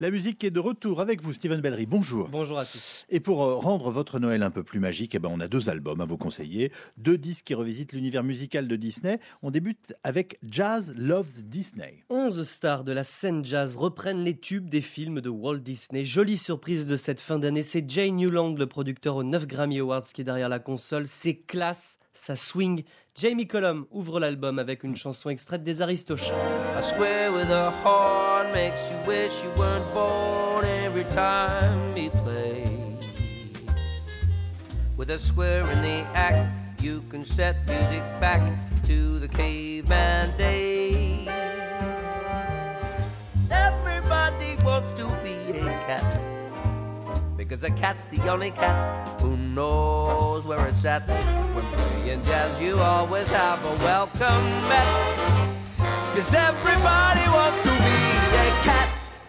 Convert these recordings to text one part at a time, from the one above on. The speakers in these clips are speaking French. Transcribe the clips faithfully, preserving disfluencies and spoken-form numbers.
La musique est de retour avec vous, Steven Bellery. Bonjour. Bonjour à tous. Et pour rendre votre Noël un peu plus magique, eh ben on a deux albums à vous conseiller. Deux disques qui revisitent l'univers musical de Disney. On débute avec Jazz Loves Disney. Onze stars de la scène jazz reprennent les tubes des films de Walt Disney. Jolie surprise de cette fin d'année, c'est Jay Newland, le producteur aux neuf Grammy Awards, qui est derrière la console. C'est classe, ça swing. Jamie Cullum ouvre l'album avec une chanson extraite des Aristochats. I swear with a heart makes you wish you weren't born every time he plays. With a square in the act, you can set music back to the caveman days. Everybody wants to be a cat, because a cat's the only cat who knows where it's at. When playing jazz, you always have a welcome back, because everybody wants to be a cat.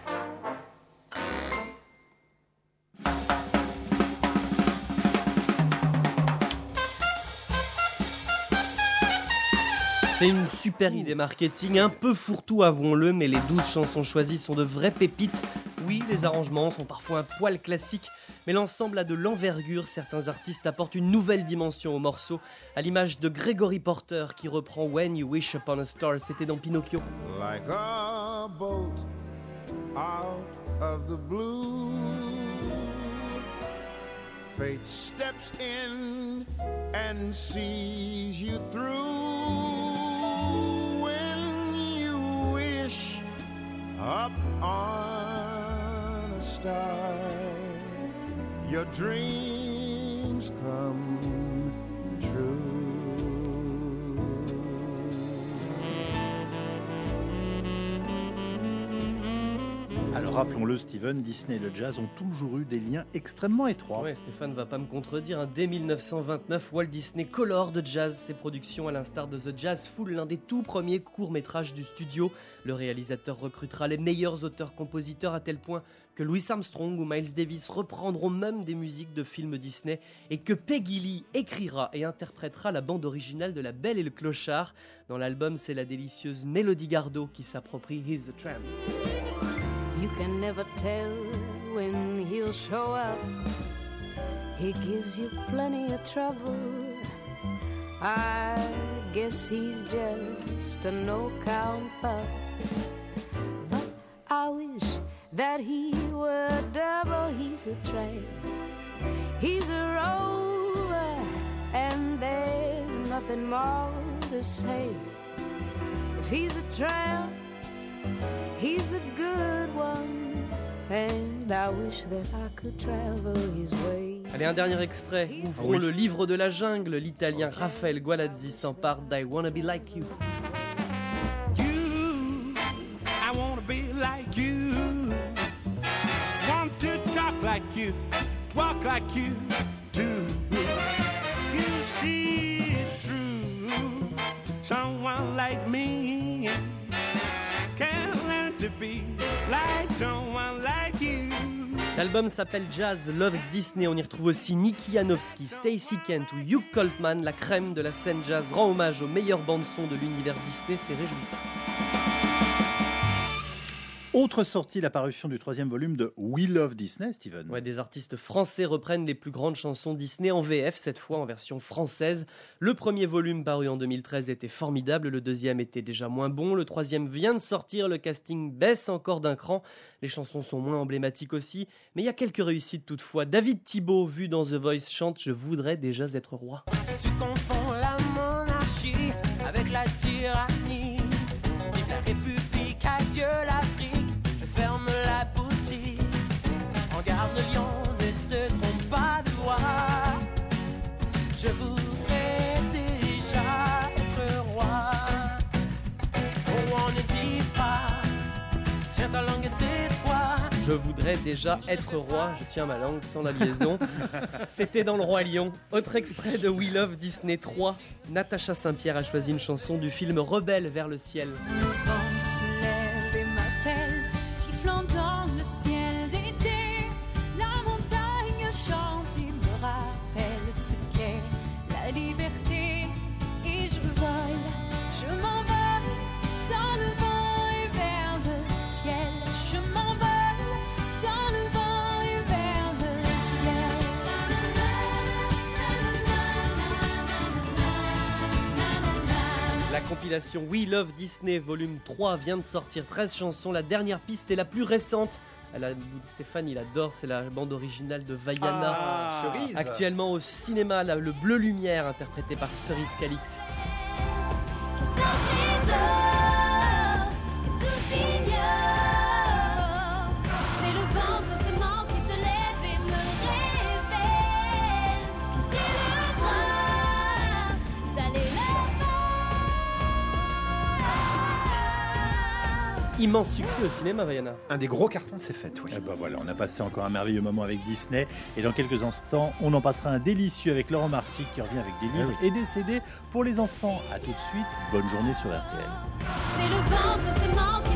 C'est une super idée marketing, un peu fourre-tout avouons-le, mais les douze chansons choisies sont de vraies pépites. Oui, les arrangements sont parfois un poil classiques, mais l'ensemble a de l'envergure. Certains artistes apportent une nouvelle dimension au morceau, à l'image de Gregory Porter qui reprend When You Wish Upon a Star, c'était dans Pinocchio. Like a boat out of the blue, fate steps in and sees you through. When you wish up on a star, your dreams come true. Alors rappelons-le, Steven, Disney et le jazz ont toujours eu des liens extrêmement étroits. Ouais, Stéphane va pas me contredire. Hein. Dès mille neuf cent vingt-neuf, Walt Disney colore de jazz ses productions, à l'instar de The Jazz Fool, l'un des tout premiers courts-métrages du studio. Le réalisateur recrutera les meilleurs auteurs-compositeurs à tel point que Louis Armstrong ou Miles Davis reprendront même des musiques de films Disney et que Peggy Lee écrira et interprétera la bande originale de La Belle et le Clochard. Dans l'album, c'est la délicieuse Melody Gardot qui s'approprie He's a Tramp. You can never tell when he'll show up. He gives you plenty of trouble. I guess he's just a no-count pup. But I wish that he were double. He's a tramp, he's a rover, and there's nothing more to say. If he's a tramp, he's a good one, and I wish that I could travel his way. Allez, un dernier extrait. Ouvrons oui. le livre de la jungle. L'Italien Raphaël Gualazzi s'empare d'I Wanna Be Like You. You, I wanna be like you. Want to talk like you, walk like you do. You see it's true. Someone like me can learn to be like someone like you. L'album s'appelle Jazz Loves Disney. On y retrouve aussi Nicky Janowski, Stacey Kent ou Hugh Coltman. La crème de la scène jazz rend hommage aux meilleures bandes-son de l'univers Disney. C'est réjouissant. Autre sortie, la parution du troisième volume de We Love Disney, Steven. Ouais, des artistes français reprennent les plus grandes chansons Disney en V F, cette fois en version française. Le premier volume paru en deux mille treize était formidable, le deuxième était déjà moins bon, le troisième vient de sortir, le casting baisse encore d'un cran. Les chansons sont moins emblématiques aussi, mais il y a quelques réussites toutefois. David Thibault, vu dans The Voice, chante « Je voudrais déjà être roi ». Tu confonds la monarchie avec la tyrannie. Vive la République, adieu l'Afrique. Je ferme la boutique. Regarde le lion, ne te trompe pas de voix. Je voudrais déjà être roi. Oh, on ne dit pas, tiens ta langue tais-toi. Je voudrais déjà être roi, je tiens ma langue sans la liaison. C'était dans Le Roi Lion. Autre extrait de We Love Disney trois. Natacha Saint-Pierre a choisi une chanson du film Rebelle vers le ciel. Le vent se lève et m'appelle, sifflant dans le ciel d'été. La montagne chante et me rappelle ce qu'est la liberté. Et je vole, je m'envole dans le vent et vers le ciel. Je m'envole compilation We Love Disney volume trois vient de sortir, treize chansons. La dernière piste est la plus récente. Elle a, Stéphane, il adore, c'est la bande originale de Vaiana. Ah, Cerise. Actuellement au cinéma, là, le Bleu Lumière, interprété par Cerise Calixte. Immense succès au cinéma, Vaiana. Un des gros cartons s'est fait, oui. Eh ben voilà, on a passé encore un merveilleux moment avec Disney. Et dans quelques instants, on en passera un délicieux avec Laurent Marcy qui revient avec des livres oui. et des C D pour les enfants. A tout de suite, bonne journée sur R T L. C'est le vent de ce manque